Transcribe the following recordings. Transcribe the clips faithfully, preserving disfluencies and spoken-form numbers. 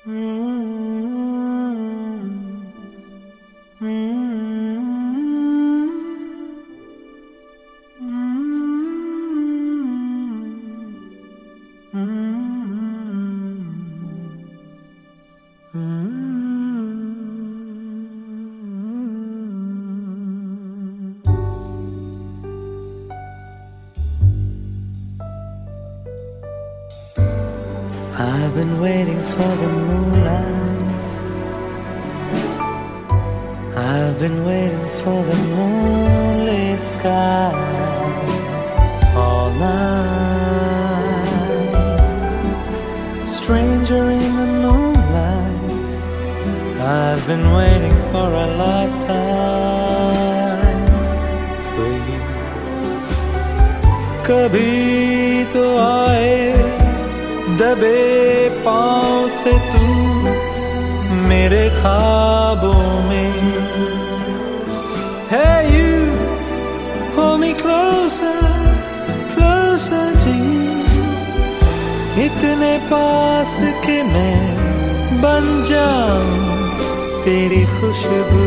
I've been waiting for the moonlight. I've been waiting for the moonlit sky all night. Stranger in the moonlight, I've been waiting for a lifetime for you. Kabhi to aaye दबे पाँव से तू मेरे ख्वाबों में. Hey you, hold me closer, closer to you. इतने पास कि मैं बन जाऊं तेरी खुशबू.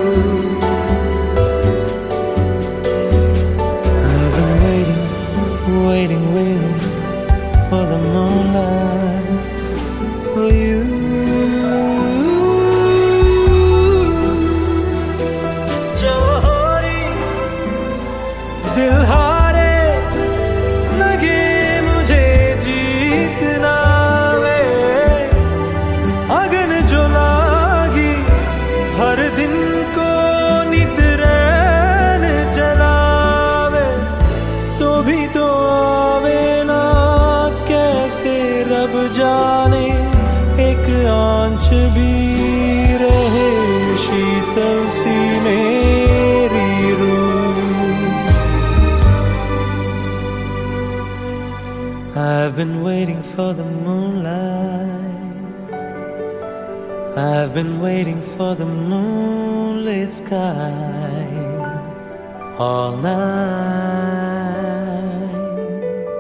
I've been waiting, waiting, waiting for the moonlight, for you. जोहरी दिल हारे लगे मुझे जीतना वे. अगन जो लागी हर दिन को नित रैन जलावे, तो भी तो आवे ना कैसे रब जाने एक आंच भी रहे शीतल सी मेरी रूह. I've been waiting for the moonlight. I've been waiting for the moonlit sky all night.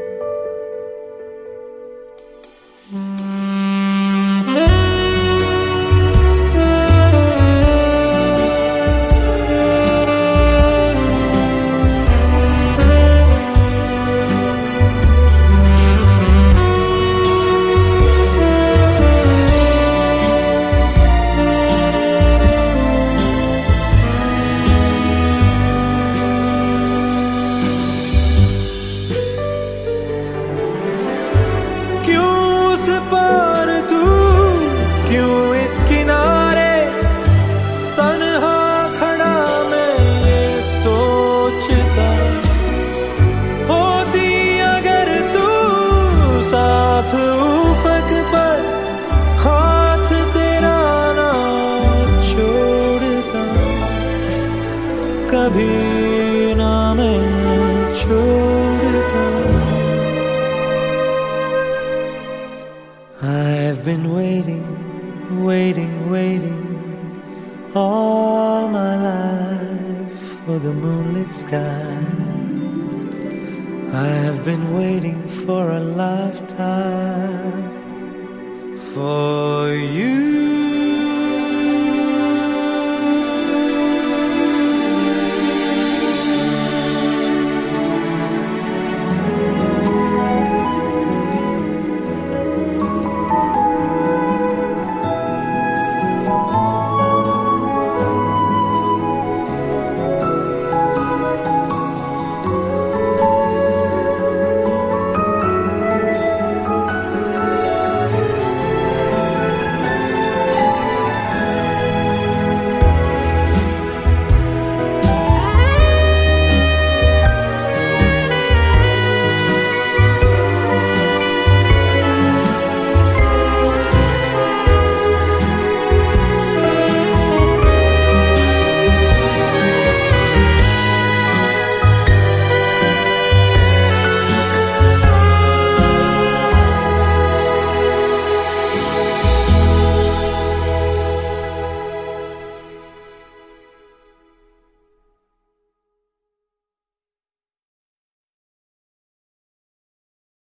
उस पार तू क्यों इस किनारे तन्हा खड़ा मैं ये सोचता. होती अगर तू साथ उफक पर हाथ तेरा ना छोड़ता. कभी ना मैं छोड़ता. I've been waiting, waiting, waiting all my life for the moonlit sky. I have been waiting for a lifetime for you.